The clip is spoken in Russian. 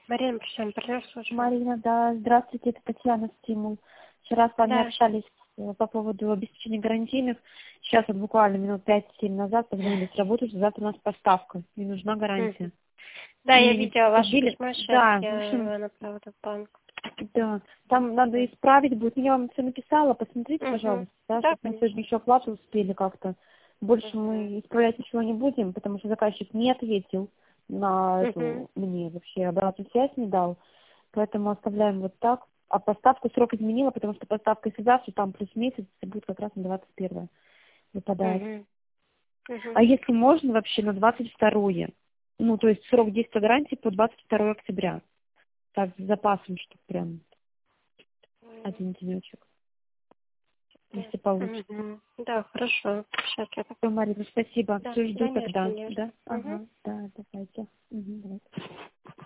Марина, причем партнер, слушаю. Марина, да, здравствуйте, это Татьяна Стимул. Вчера с вами Да. общались по поводу обеспечения гарантийных. Сейчас вот буквально минут 5-7 назад позвонили с работы, что завтра у нас поставка, не нужна гарантия. Да, И я меня видела ваше подбили. письмо, сейчас Да, в я общем, его направила в банк. да, там надо исправить будет. Я вам все написала, посмотрите, пожалуйста, да, Да, чтобы мы сегодня конечно. еще оплату успели как-то. Больше мы исправлять ничего не будем, потому что заказчик не ответил на эту, мне вообще обратную связь не дал. Поэтому оставляем вот так. А поставку срок изменила, потому что поставка если завтра, там плюс месяц, и будет как раз на 21 выпадает. А если можно вообще на 22-е? Ну, то есть срок действия гарантии по 22 октября. Так, с запасом, чтобы прям один денечек, если получится. Да, хорошо. Сейчас я так. Все, Марина, спасибо. Да, Все, жду конечно, тогда. конечно. Да? Ага, да, давайте. Давайте.